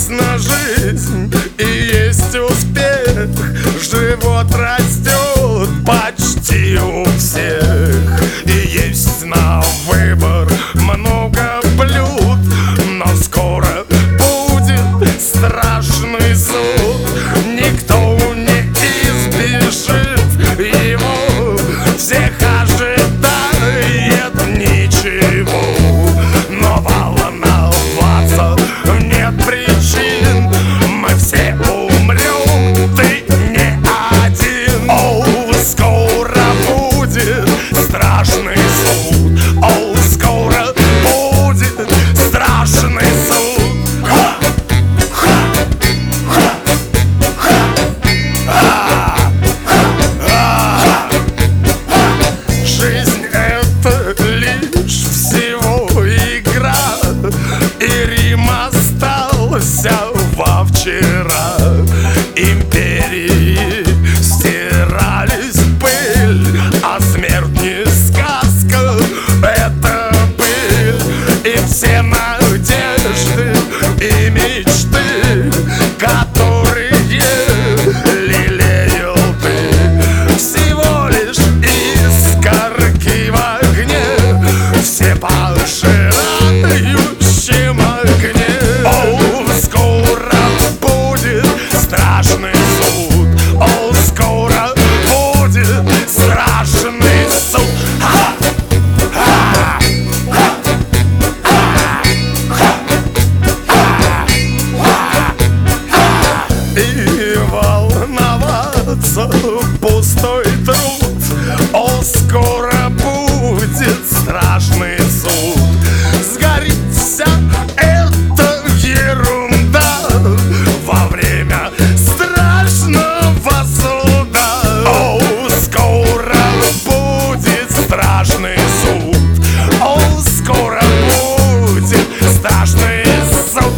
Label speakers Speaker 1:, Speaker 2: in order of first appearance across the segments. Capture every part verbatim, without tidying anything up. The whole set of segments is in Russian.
Speaker 1: прекрасна жизнь и есть успех. Живот растет почти у всех, и есть на выбор много блюд. Но скоро будет страшный суд, никто не избежит его. Всех ожидает ничего, но волноваться нет причин. Мы все умрем, ты не один. О, скоро будет страшный суд. О, скоро будет страшный суд. Ха! Ха! Ха! Ха! А! А! Жизнь — это лишь всего игра, и Рим остался во вчера. Империи стирались в пыль, а смерть не сказка, это пыль. И все надежды и мечты, которые лелеял ты, всего лишь искорки в огне, все пожирающем огне. О, скоро будет страшный суд. О, скоро будет страшный суд. Ха! Ха! Ха! Ха! Ха! Ха! И волноваться пустой труд. О, скоро будет страшный суд. Сгорит вся эта ерунда во время страшного суда. О, скоро будет страшный суд. О, скоро будет страшный суд.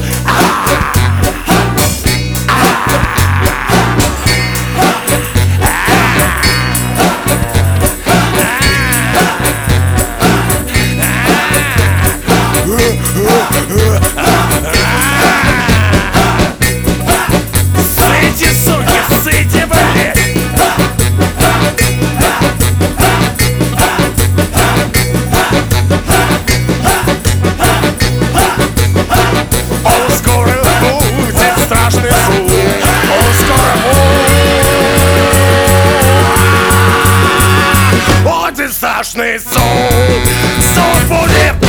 Speaker 1: Сыти, суки, сыти, блядь! О, скоро будет страшный суд. О, скоро будет страшный суд. Суд будет.